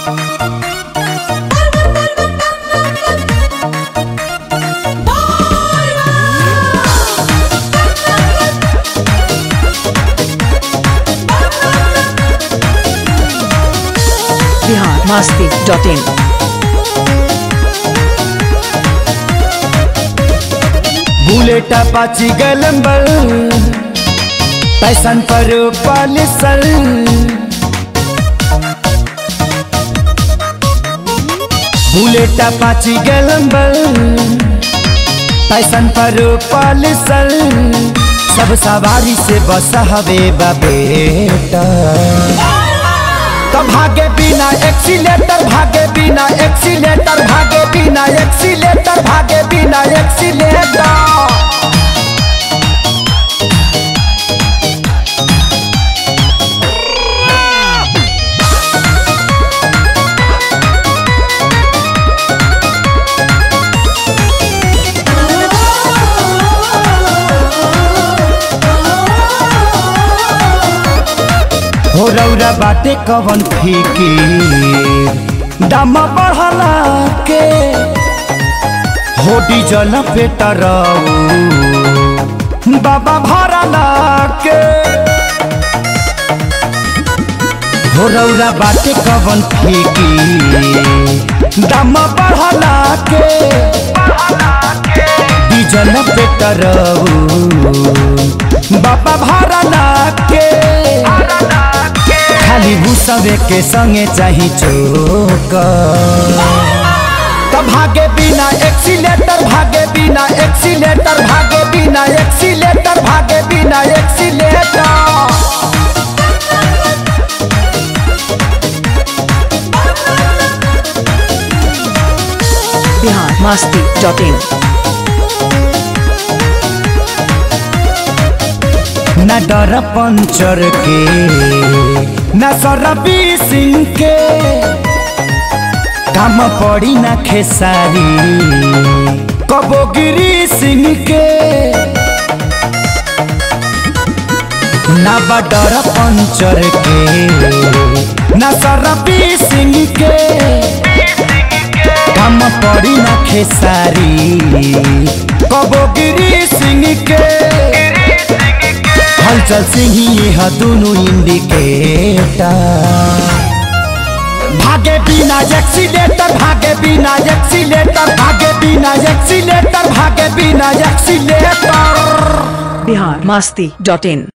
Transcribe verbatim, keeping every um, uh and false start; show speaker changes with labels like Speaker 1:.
Speaker 1: Bihar Masti dot in.
Speaker 2: Bullet Apache Glamour Passion पर Pulsar bullet Apache Glamour Passion पर पल्सर सब सवारी से बस हवे बेटा तो भागे बिना एक्सीलेटर भागे बिना एक्सीलेटर भागे बिना एक्सीलेटर भागे बिना एक्सीलेटर हो रौरा बाटे कवन फीकी दाम बढ़ला के हो डीजल पेट्रोल बाबा भरला के हो रौरा बाटे कवन फीकी दाम बढ़ला के डीजल पेट्रोल बाबा भरला के खाली भूसवे के संगे चाही चोक तो भागे बिना एक्सीलेटर भागे बिना एक्सीलेटर भागे बिना एक्सीलेटर भागे बिना accelerator
Speaker 1: Bihar Masti dot in.
Speaker 2: न डर पंचर के न सरबी सिंह के काम पड़ी न खेसारी कबोगिरी सिंह के न डर पंचर के न सरबी सिंह के काम पड़ी न खेसारी कबोगिरी सिंह के हलचल सिंह यह दोनों इंडिकेटर भागे बिना एक्सीलेटर भागे बिना एक्सीलेटर भागे बिना एक्सीलेटर भागे बिना एक्सीलेटर
Speaker 1: बिहार मस्ती डॉट इन।